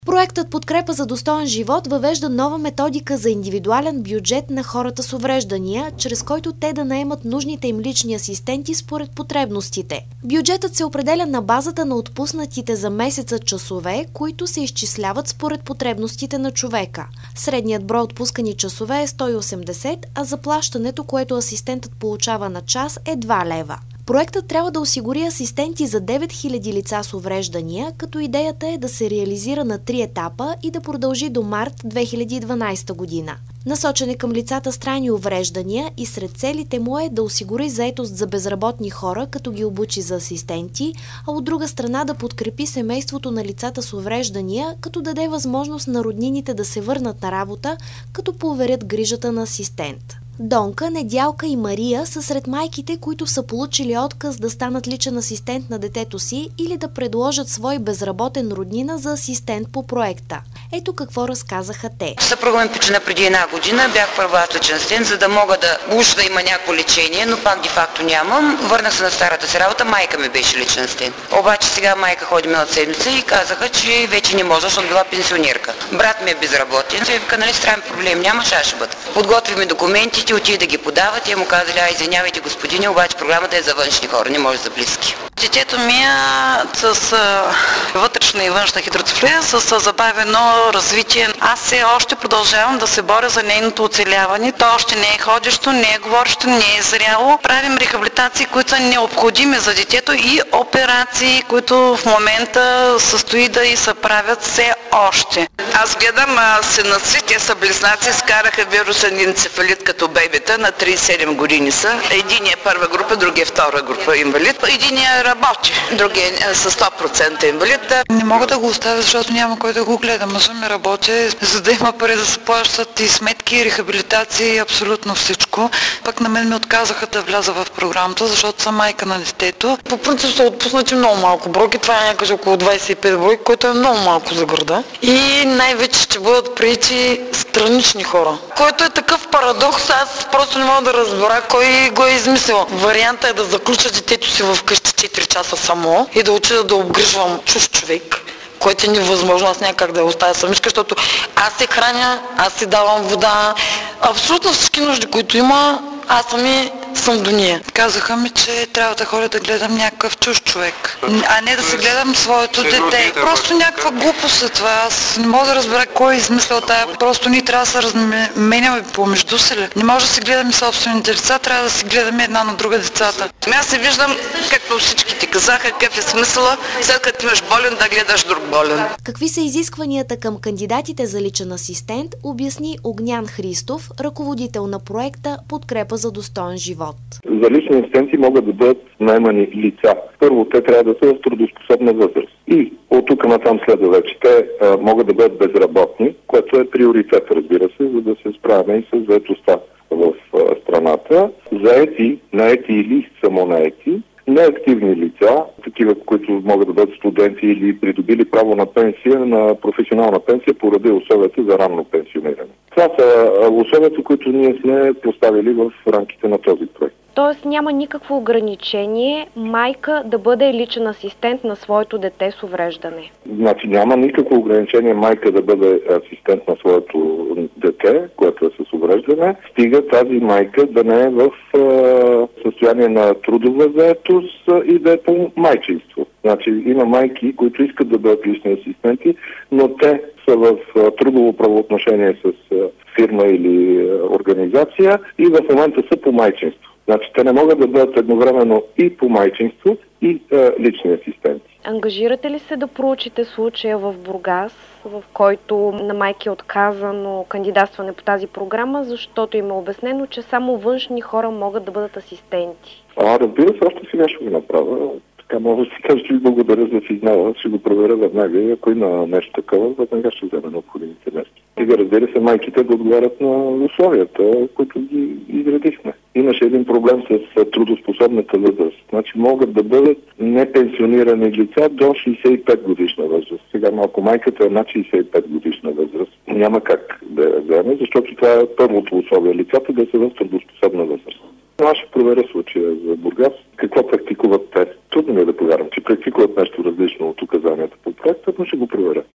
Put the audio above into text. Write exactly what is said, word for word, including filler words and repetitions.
Проектът "Подкрепа за достоен живот" въвежда нова методика за индивидуален бюджет на хората с увреждания, чрез който те да наемат нужните им лични асистенти според потребностите. Бюджетът се определя на базата на отпуснатите за месеца часове, които се изчисляват според потребностите на човека. Средният брой отпускани часове е сто и осемдесет, а заплащането, което асистентът получава на час, е два лева. Проектът трябва да осигури асистенти за девет хиляди лица с увреждания, като идеята е да се реализира на три етапа и да продължи до март две хиляди и дванадесета година. Насочен е към лицата с трайни увреждания и сред целите му е да осигури заетост за безработни хора, като ги обучи за асистенти, а от друга страна да подкрепи семейството на лицата с увреждания, като даде възможност на роднините да се върнат на работа, като поверят грижата на асистент. Донка, Недялка и Мария са сред майките, които са получили отказ да станат личен асистент на детето си или да предложат свой безработен роднина за асистент по проекта. Ето какво разказаха те. Съпруга ми почина преди една година, бях първа личен асистент, за да мога да уж да има някакво лечение, но пак де факто нямам. Върнах се на старата си работа, майка ми беше личен асистент. Обаче сега майка ходи миналата седмица и казаха, че вече не може, защото била пенсионерка. Брат ми е безработен, той вика, нали странен проблем, няма, ще ще бъде. Подготви ми документите, отиде да ги подава, те му казали, а извинявайте господине, обаче програмата е за външни хора, не може за близки. Детето ми е с вътрешна и външна хидроцефалия, с забавено развитие. Аз все още продължавам да се боря за нейното оцеляване. То още не е ходещо, не е говорещо, не е зряло. Правим рехабилитации, които са необходими за детето и операции, които в момента състои да и се правят все още. Аз гледам сина си, те са близнаци, скараха вирусен енцефалит като бебета, на тридесет и седем години са. Един е първа група, другия е втора група инвалид. Един е работи, другия е със сто процента инвалид. Не мога да го оставя, защото няма кой да го гледа. Мъжа ми работи, за да има пари да се плащат и сметки, и рехабилитации, и абсолютно всичко. Пък на мен ми отказаха да вляза в програмата, защото съм майка на детето. По принцип са отпуснати много малко бройки, това е някъде около двадесет и пет бройки, което е много малко за града. И най-вече ще бъдат приети странични хора. Който е такъв парадокс, аз просто не мога да разбера кой го е измислил. Вариантът е да заключа детето си в къщи четири часа само и да отида да обгрижвам чужд човек, което е невъзможно, аз някак да я оставя самичка, защото аз се храня, аз си давам вода, абсолютно всички нужди, които има, аз сами съм до нея. Казаха ми, че трябва да ходя да гледам някакъв чужд човек, а не да си гледам своето дете. Просто някаква глупост е това. Аз не мога да разбера кой е измислил тая. Просто ние трябва да се разменяме помежду си ли. Не може да си гледаме собствените деца, трябва да си гледаме една на друга децата. Аз се виждам, както всички ти казаха, какъв е смисъла, след като имаш болен, да гледаш друг болен. Какви са изискванията към кандидатите за личен асистент, обясни Огнян Христов, ръководител на проекта "Подкрепа за достоен живот". За лични асистенти могат да бъдат наемани лица. Първо, те трябва да са в трудоспособна възраст. И от тук натам следва вече. Те а, могат да бъдат безработни, което е приоритет, разбира се, за да се справяме и с заетостта в а, страната. Заети, наети или самонаети, неактивни лица, такива, които могат да бъдат студенти или придобили право на пенсия, на професионална пенсия поради условията за ранно пенсиониране. Това са условията, които ние сме поставили в рамките на този проект. Тоест няма никакво ограничение майка да бъде личен асистент на своето дете с увреждане. Значи няма никакво ограничение майка да бъде асистент на своето дете, което е с увреждане. Стига тази майка да не е в е, състояние на трудова заетост и да е по майчинство. Значи има майки, които искат да бъдат лични асистенти, но те са в трудово правоотношение с фирма или организация и в момента са по майчинство. Значи те не могат да бъдат едновременно и по майчинство, и е, лични асистенти. Ангажирате ли се да проучите случая в Бургас, в който на майки е отказано кандидатстване по тази програма, защото им е обяснено, че само външни хора могат да бъдат асистенти? А, разбира се, още сега ще го направя. Така може да си кажа, че ви благодаря за сигнала, ще го проверя веднага и ако има нещо такова, веднага ще вземе необходимите мерки. И да, разбира се, майките да отговарят на условията, които ги изредихме. Имаше един проблем с трудоспособната възраст. Значи могат да бъдат непенсионирани лица до шейсет и пет годишна възраст. Сега малко майката е над шейсет и пет годишна възраст. Няма как да я вземе, защото това е първото условие. Лицата да са в трудоспособна възраст. Аз ще проверя случая за Бургас. Какво практикуват те? Трудно ми е да повярвам, че практикуват нещо различно от указанията по проекта, но ще го проверя.